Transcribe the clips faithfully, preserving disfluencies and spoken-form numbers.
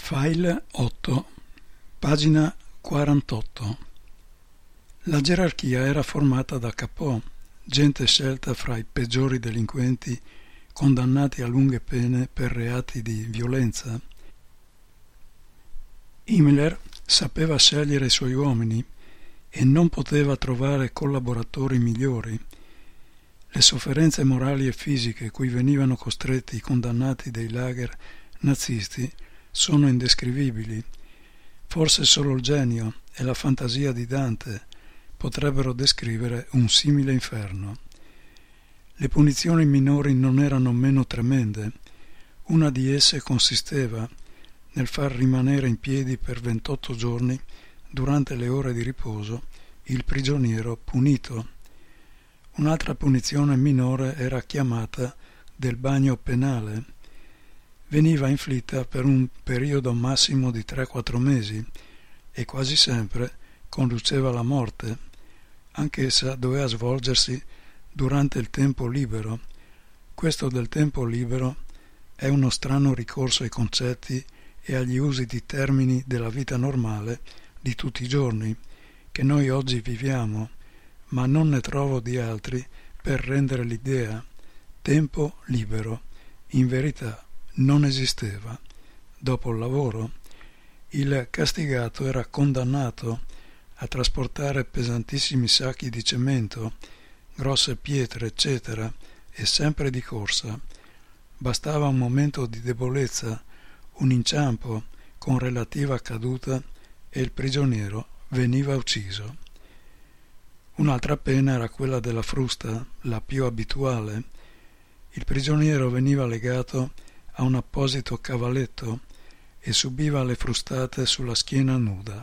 File otto, pagina quarantotto. La gerarchia era formata da capò, gente scelta fra i peggiori delinquenti condannati a lunghe pene per reati di violenza. Himmler sapeva scegliere i suoi uomini e non poteva trovare collaboratori migliori. Le sofferenze morali e fisiche cui venivano costretti i condannati dei lager nazisti sono indescrivibili. Forse solo il genio e la fantasia di Dante potrebbero descrivere un simile inferno. Le punizioni minori non erano meno tremende. Una di esse consisteva nel far rimanere in piedi per ventotto giorni, durante le ore di riposo, il prigioniero punito. Un'altra punizione minore era chiamata del bagno penale. Veniva inflitta per un periodo massimo di tre quattro mesi e quasi sempre conduceva alla morte. Anch'essa doveva svolgersi durante il tempo libero. Questo del tempo libero è uno strano ricorso ai concetti e agli usi di termini della vita normale di tutti i giorni che noi oggi viviamo, ma non ne trovo di altri per rendere l'idea. Tempo libero, in verità, non esisteva. Dopo il lavoro, il castigato era condannato a trasportare pesantissimi sacchi di cemento, grosse pietre, eccetera, e sempre di corsa. Bastava un momento di debolezza, un inciampo con relativa caduta e il prigioniero veniva ucciso. Un'altra pena era quella della frusta, la più abituale. Il prigioniero veniva legato a un apposito cavalletto e subiva le frustate sulla schiena nuda.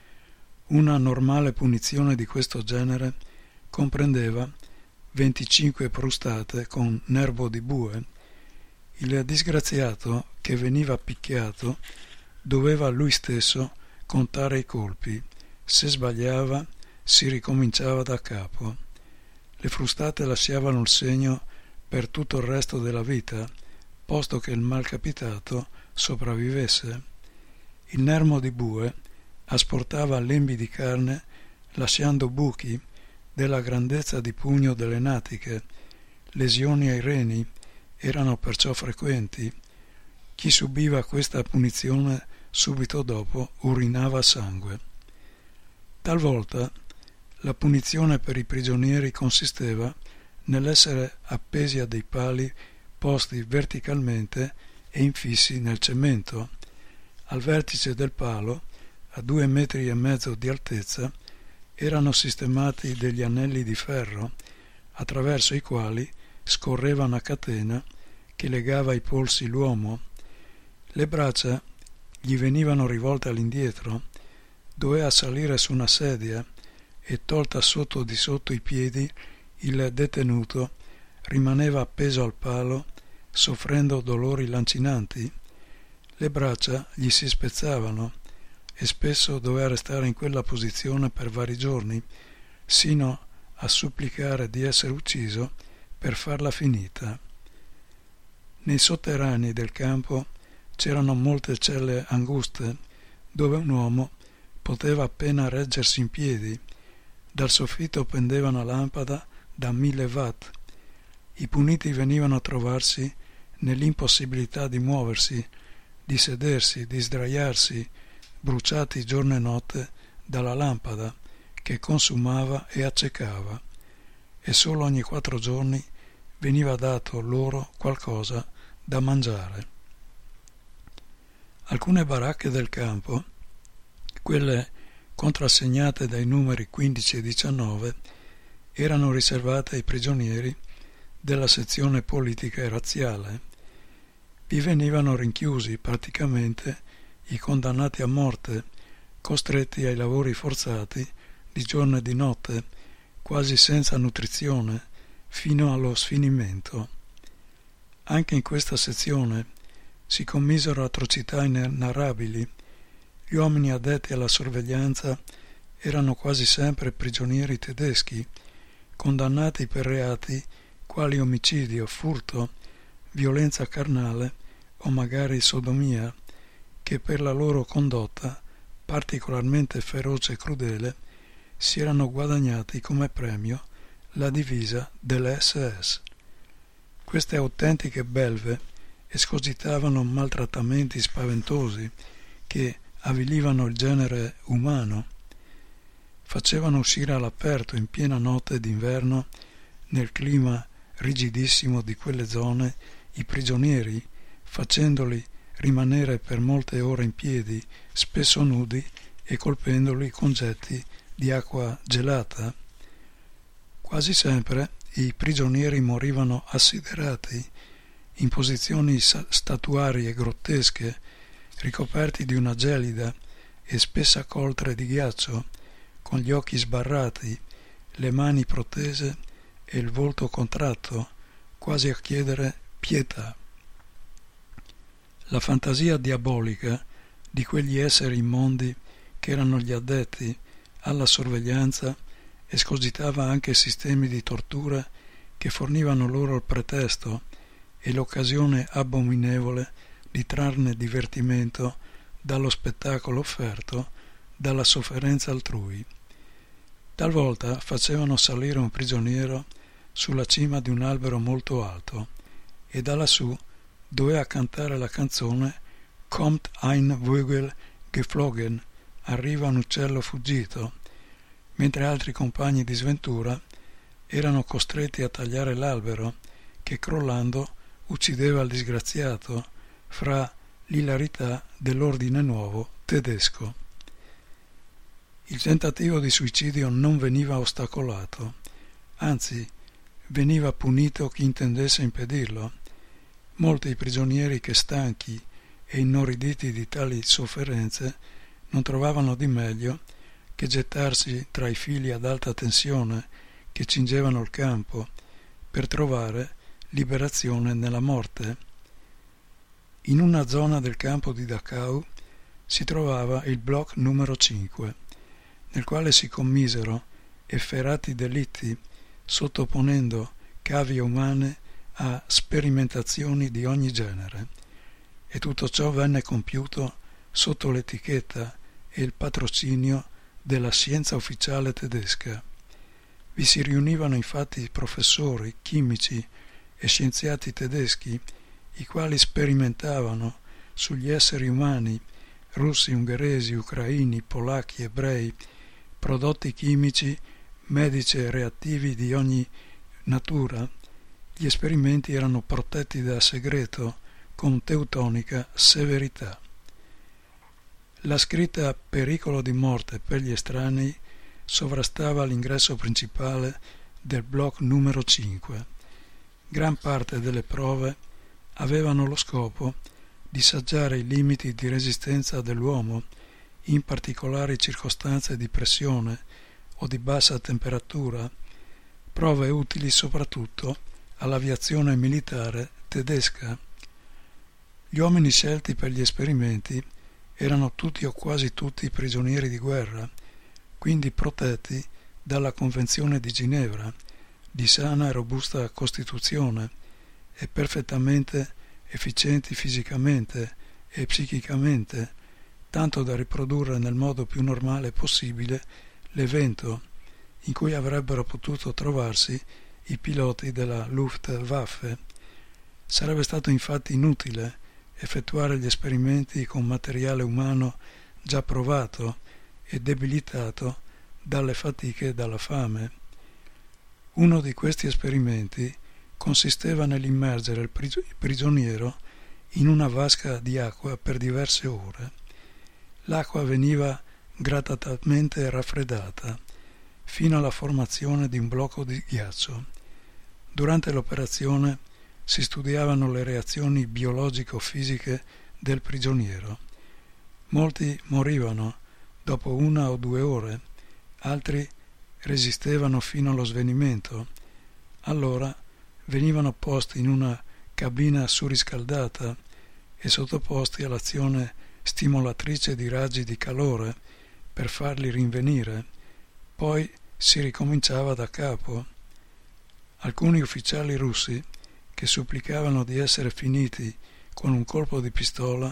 Una normale punizione di questo genere comprendeva venticinque frustate con nervo di bue. Il disgraziato che veniva picchiato doveva lui stesso contare i colpi. Se sbagliava si ricominciava da capo. Le frustate lasciavano il segno per tutto il resto della vita, posto che il malcapitato sopravvivesse. Il nervo di bue asportava lembi di carne lasciando buchi della grandezza di pugno delle natiche. Lesioni ai reni erano perciò frequenti. Chi subiva questa punizione subito dopo urinava sangue. Talvolta la punizione per i prigionieri consisteva nell'essere appesi a dei pali posti verticalmente e infissi nel cemento. Al vertice del palo, a due metri e mezzo di altezza, erano sistemati degli anelli di ferro, attraverso i quali scorreva una catena che legava ai polsi l'uomo. Le braccia gli venivano rivolte all'indietro, doveva salire su una sedia e, tolta sotto di sotto i piedi, il detenuto rimaneva appeso al palo, soffrendo dolori lancinanti. Le braccia gli si spezzavano e spesso doveva restare in quella posizione per vari giorni, sino a supplicare di essere ucciso per farla finita. Nei sotterranei del campo c'erano molte celle anguste, dove un uomo poteva appena reggersi in piedi. Dal soffitto pendeva una lampada da mille watt. I puniti venivano a trovarsi nell'impossibilità di muoversi, di sedersi, di sdraiarsi, bruciati giorno e notte dalla lampada che consumava e accecava, e solo ogni quattro giorni veniva dato loro qualcosa da mangiare. Alcune baracche del campo, quelle contrassegnate dai numeri quindici e diciannove, erano riservate ai prigionieri della sezione politica e razziale. Vi venivano rinchiusi praticamente i condannati a morte, costretti ai lavori forzati di giorno e di notte, quasi senza nutrizione, fino allo sfinimento. Anche in questa sezione si commisero atrocità inenarrabili. Gli uomini addetti alla sorveglianza erano quasi sempre prigionieri tedeschi, condannati per reati quali omicidio, furto, violenza carnale o magari sodomia, che per la loro condotta, particolarmente feroce e crudele, si erano guadagnati come premio la divisa dell'esse esse. Queste autentiche belve escogitavano maltrattamenti spaventosi che avvilivano il genere umano. Facevano uscire all'aperto in piena notte d'inverno, nel clima rigidissimo di quelle zone, i prigionieri, facendoli rimanere per molte ore in piedi, spesso nudi, e colpendoli con getti di acqua gelata. Quasi sempre i prigionieri morivano assiderati in posizioni statuarie grottesche, ricoperti di una gelida e spessa coltre di ghiaccio, con gli occhi sbarrati, le mani protese e il volto contratto, quasi a chiedere pietà. La fantasia diabolica di quegli esseri immondi che erano gli addetti alla sorveglianza escogitava anche sistemi di tortura che fornivano loro il pretesto e l'occasione abominevole di trarne divertimento dallo spettacolo offerto, dalla sofferenza altrui. Talvolta facevano salire un prigioniero sulla cima di un albero molto alto e da lassù doveva cantare la canzone Kommt ein Vogel geflogen, arriva un uccello fuggito, mentre altri compagni di sventura erano costretti a tagliare l'albero che, crollando, uccideva il disgraziato fra l'ilarità dell'ordine nuovo tedesco. Il tentativo di suicidio non veniva ostacolato, anzi veniva punito chi intendesse impedirlo. Molti prigionieri che, stanchi e inorriditi di tali sofferenze, non trovavano di meglio che gettarsi tra i fili ad alta tensione che cingevano il campo per trovare liberazione nella morte. In una zona del campo di Dachau si trovava il blocco numero cinque, nel quale si commisero efferati delitti, sottoponendo cavie umane a sperimentazioni di ogni genere, e tutto ciò venne compiuto sotto l'etichetta e il patrocinio della scienza ufficiale tedesca. Vi si riunivano infatti professori, chimici e scienziati tedeschi, i quali sperimentavano sugli esseri umani, russi, ungheresi, ucraini, polacchi, ebrei, prodotti chimici, medici e reattivi di ogni natura. Gli esperimenti erano protetti da segreto con teutonica severità. La scritta pericolo di morte per gli estranei sovrastava l'ingresso principale del blocco numero cinque. Gran parte delle prove avevano lo scopo di saggiare i limiti di resistenza dell'uomo in particolari circostanze di pressione o di bassa temperatura, prove utili soprattutto all'aviazione militare tedesca. Gli uomini scelti per gli esperimenti erano tutti o quasi tutti prigionieri di guerra, quindi protetti dalla Convenzione di Ginevra, di sana e robusta costituzione e perfettamente efficienti fisicamente e psichicamente, tanto da riprodurre nel modo più normale possibile l'evento in cui avrebbero potuto trovarsi i piloti della Luftwaffe. Sarebbe stato infatti inutile effettuare gli esperimenti con materiale umano già provato e debilitato dalle fatiche e dalla fame. Uno di questi esperimenti consisteva nell'immergere il prigioniero in una vasca di acqua per diverse ore. L'acqua veniva gradatamente raffreddata fino alla formazione di un blocco di ghiaccio. Durante l'operazione si studiavano le reazioni biologico-fisiche del prigioniero. Molti morivano dopo una o due ore, altri resistevano fino allo svenimento. Allora venivano posti in una cabina surriscaldata e sottoposti all'azione stimolatrice di raggi di calore per farli rinvenire. Poi si ricominciava da capo. Alcuni ufficiali russi, che supplicavano di essere finiti con un colpo di pistola,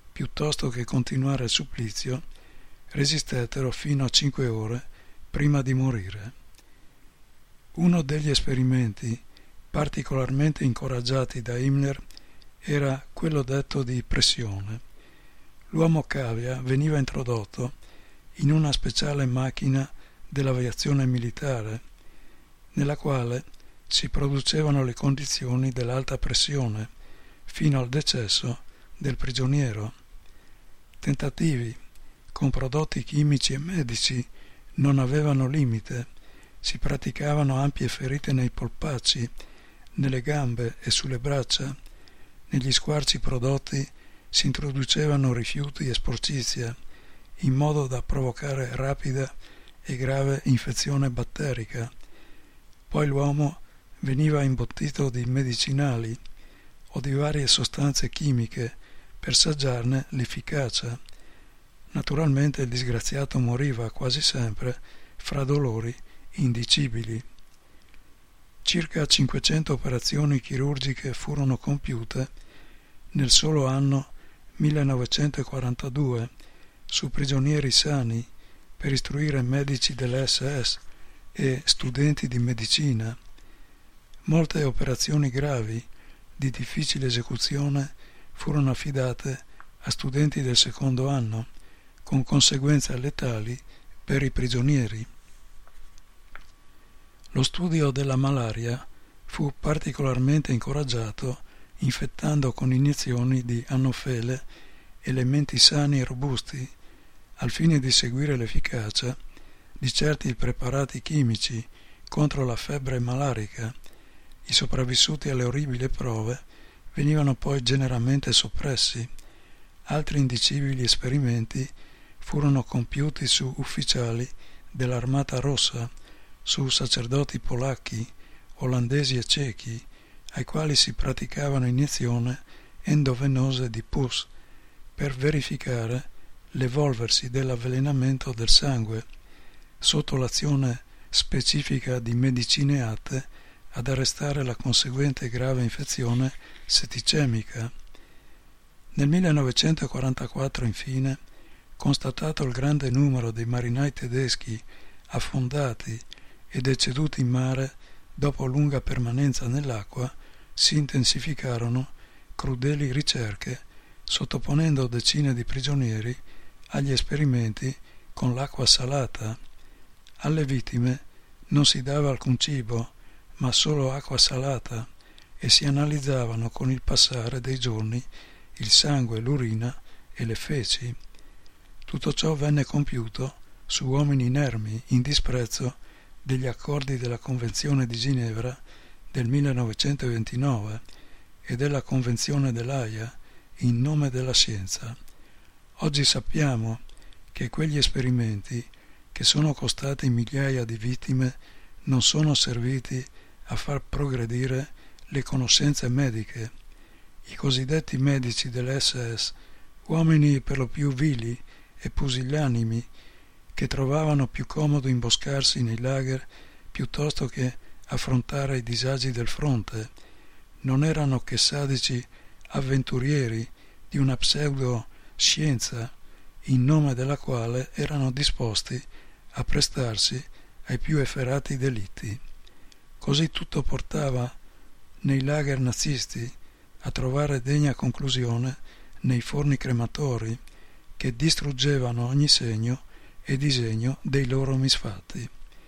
piuttosto che continuare il supplizio, resistettero fino a cinque ore prima di morire. Uno degli esperimenti particolarmente incoraggiati da Himmler era quello detto di pressione. L'uomo cavia veniva introdotto in una speciale macchina dell'aviazione militare, nella quale si producevano le condizioni dell'alta pressione fino al decesso del prigioniero. Tentativi con prodotti chimici e medici non avevano limite, si praticavano ampie ferite nei polpacci, nelle gambe e sulle braccia, negli squarci prodotti si introducevano rifiuti e sporcizia, in modo da provocare rapida e grave infezione batterica. Poi l'uomo veniva imbottito di medicinali o di varie sostanze chimiche per saggiarne l'efficacia. Naturalmente il disgraziato moriva quasi sempre fra dolori indicibili. Circa cinquecento operazioni chirurgiche furono compiute nel solo anno millenovecentoquarantadue su prigionieri sani per istruire medici dell'esse esse e studenti di medicina. Molte operazioni gravi di difficile esecuzione furono affidate a studenti del secondo anno, con conseguenze letali per i prigionieri. Lo studio della malaria fu particolarmente incoraggiato infettando con iniezioni di anofele elementi sani e robusti, al fine di seguire l'efficacia di certi preparati chimici contro la febbre malarica. I sopravvissuti alle orribili prove venivano poi generalmente soppressi. Altri indicibili esperimenti furono compiuti su ufficiali dell'Armata Rossa, su sacerdoti polacchi, olandesi e cechi, ai quali si praticavano iniezioni endovenose di pus per verificare l'evolversi dell'avvelenamento del sangue, sotto l'azione specifica di medicine atte ad arrestare la conseguente grave infezione setticemica. Nel millenovecentoquarantaquattro, infine, constatato il grande numero di marinai tedeschi affondati e deceduti in mare dopo lunga permanenza nell'acqua, si intensificarono crudeli ricerche, sottoponendo decine di prigionieri agli esperimenti con l'acqua salata. Alle vittime non si dava alcun cibo, ma solo acqua salata, e si analizzavano con il passare dei giorni il sangue, l'urina e le feci. Tutto ciò venne compiuto su uomini inermi, in disprezzo degli accordi della Convenzione di Ginevra del millenovecentoventinove e della Convenzione dell'Aia, in nome della scienza. Oggi sappiamo che quegli esperimenti, che sono costati migliaia di vittime, non sono serviti a far progredire le conoscenze mediche. I cosiddetti medici dell'esse esse, uomini per lo più vili e pusillanimi, che trovavano più comodo imboscarsi nei lager piuttosto che affrontare i disagi del fronte, non erano che sadici avventurieri di una pseudo-scienza in nome della quale erano disposti a prestarsi ai più efferati delitti. Così tutto portava nei lager nazisti a trovare degna conclusione nei forni crematori che distruggevano ogni segno e disegno dei loro misfatti.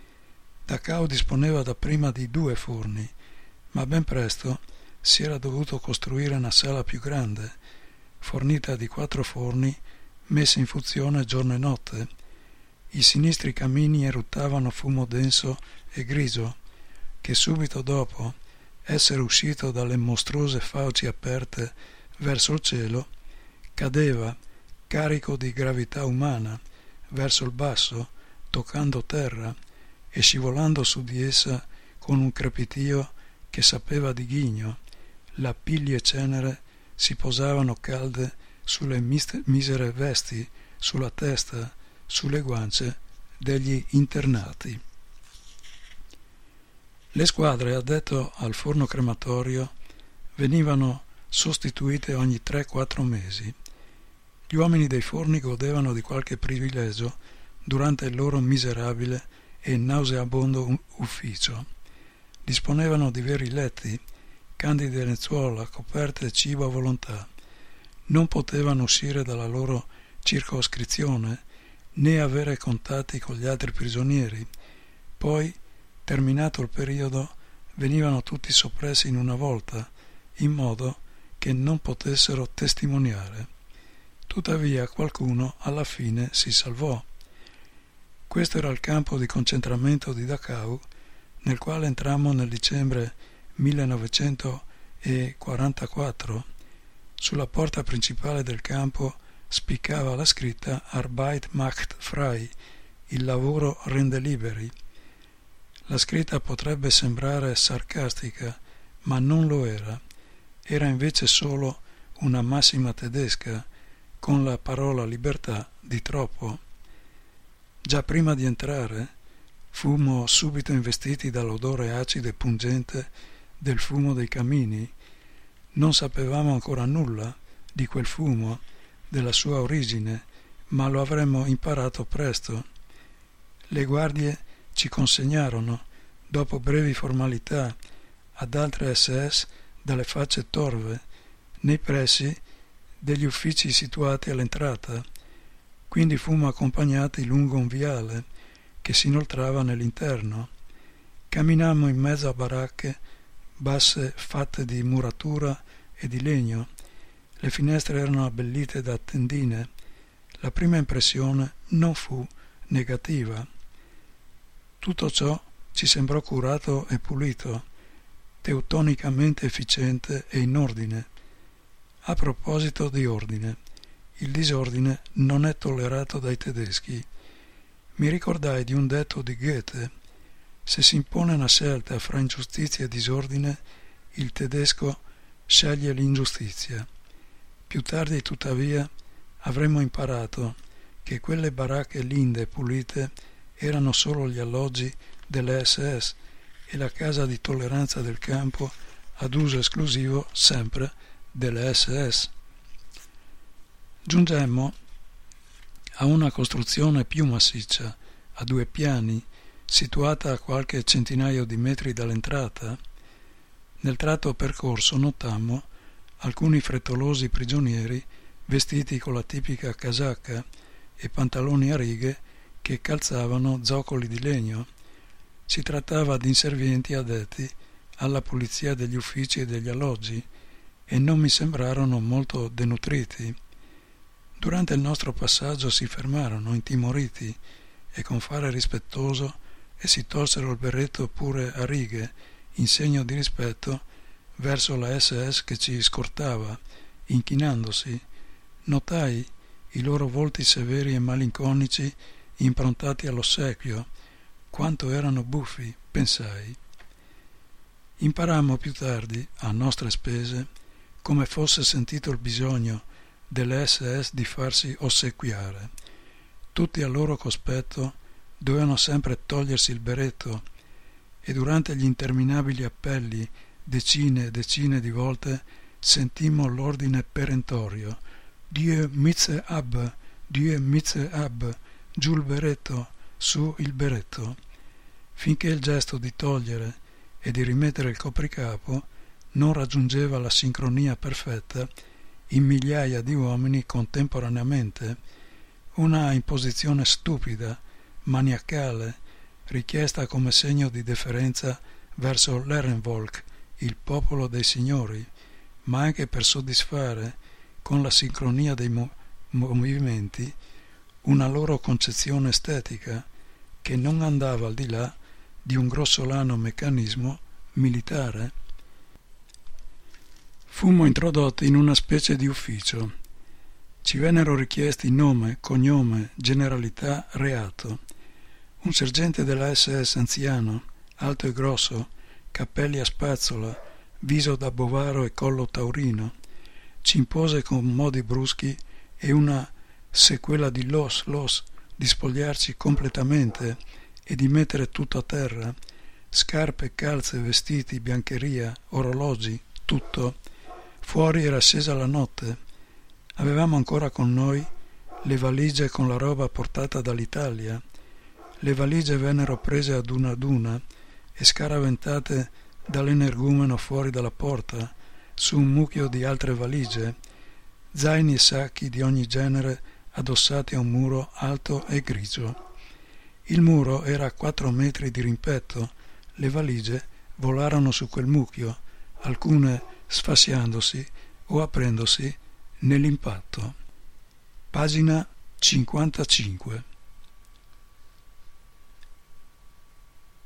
Dachau disponeva dapprima di due forni, ma ben presto si era dovuto costruire una sala più grande, fornita di quattro forni messi in funzione giorno e notte. I sinistri camini eruttavano fumo denso e grigio, che subito dopo essere uscito dalle mostruose fauci aperte verso il cielo, cadeva, carico di gravità umana, verso il basso, toccando terra e scivolando su di essa con un crepitio che sapeva di ghigno. Lappigli e cenere si posavano calde sulle misere vesti, sulla testa, sulle guance degli internati. Le squadre addette al forno crematorio venivano sostituite ogni tre quattro mesi. Gli uomini dei forni godevano di qualche privilegio durante il loro miserabile e nauseabondo ufficio. Disponevano di veri letti, candide lenzuola, coperte e cibo a volontà. Non potevano uscire dalla loro circoscrizione né avere contatti con gli altri prigionieri. Poi, terminato il periodo, venivano tutti soppressi in una volta, in modo che non potessero testimoniare. Tuttavia qualcuno alla fine si salvò. Questo era il campo di concentramento di Dachau, nel quale entrammo nel dicembre millenovecentoquarantaquattro. Sulla porta principale del campo spiccava la scritta Arbeit macht frei, il lavoro rende liberi. La scritta potrebbe sembrare sarcastica, ma non lo era. Era invece solo una massima tedesca, con la parola libertà di troppo. Già prima di entrare, fummo subito investiti dall'odore acido e pungente del fumo dei camini. Non sapevamo ancora nulla di quel fumo, della sua origine, ma lo avremmo imparato presto. Le guardie ci consegnarono, dopo brevi formalità, ad altre esse esse dalle facce torve, nei pressi degli uffici situati all'entrata. Quindi fummo accompagnati lungo un viale che si inoltrava nell'interno. Camminammo in mezzo a baracche basse fatte di muratura e di legno. Le finestre erano abbellite da tendine. La prima impressione non fu negativa. Tutto ciò ci sembrò curato e pulito, teutonicamente efficiente e in ordine. A proposito di ordine, il disordine non è tollerato dai tedeschi. Mi ricordai di un detto di Goethe: se si impone una scelta fra ingiustizia e disordine, il tedesco sceglie l'ingiustizia. Più tardi, tuttavia, avremmo imparato che quelle baracche linde e pulite erano solo gli alloggi delle esse esse e la casa di tolleranza del campo ad uso esclusivo sempre delle esse esse. Giungemmo a una costruzione più massiccia, a due piani, situata a qualche centinaio di metri dall'entrata. Nel tratto percorso notammo alcuni frettolosi prigionieri vestiti con la tipica casacca e pantaloni a righe che calzavano zoccoli di legno. Si trattava di inservienti addetti alla pulizia degli uffici e degli alloggi e non mi sembrarono molto denutriti. Durante il nostro passaggio si fermarono intimoriti e con fare rispettoso e si tolsero il berretto pure a righe in segno di rispetto verso la esse esse che ci scortava, inchinandosi. Notai i loro volti severi e malinconici improntati all'ossequio. Quanto erano buffi, pensai. Imparammo più tardi, a nostre spese, come fosse sentito il bisogno delle esse esse di farsi ossequiare. Tutti al loro cospetto dovevano sempre togliersi il berretto e durante gli interminabili appelli decine e decine di volte sentimmo l'ordine perentorio: Dieu mitze ab, Dieu mitze ab, giù il berretto, su il berretto, finché il gesto di togliere e di rimettere il copricapo non raggiungeva la sincronia perfetta in migliaia di uomini contemporaneamente, una imposizione stupida, maniacale, richiesta come segno di deferenza verso l'Ehrenvolk, il popolo dei signori, ma anche per soddisfare, con la sincronia dei mo- movimenti, una loro concezione estetica che non andava al di là di un grossolano meccanismo militare. Fummo introdotti in una specie di ufficio. Ci vennero richiesti nome, cognome, generalità, reato. Un sergente della esse esse anziano, alto e grosso, capelli a spazzola, viso da bovaro e collo taurino, ci impose con modi bruschi e una sequela di los, los, di spogliarci completamente e di mettere tutto a terra, scarpe, calze, vestiti, biancheria, orologi, tutto. Fuori era scesa la notte. Avevamo ancora con noi le valigie con la roba portata dall'Italia. Le valigie vennero prese ad una ad una e scaraventate dall'energumeno fuori dalla porta, su un mucchio di altre valigie, zaini e sacchi di ogni genere addossati a un muro alto e grigio. Il muro era a quattro metri di rimpetto, le valigie volarono su quel mucchio, alcune sfasciandosi o aprendosi nell'impatto. Pagina cinquantacinque.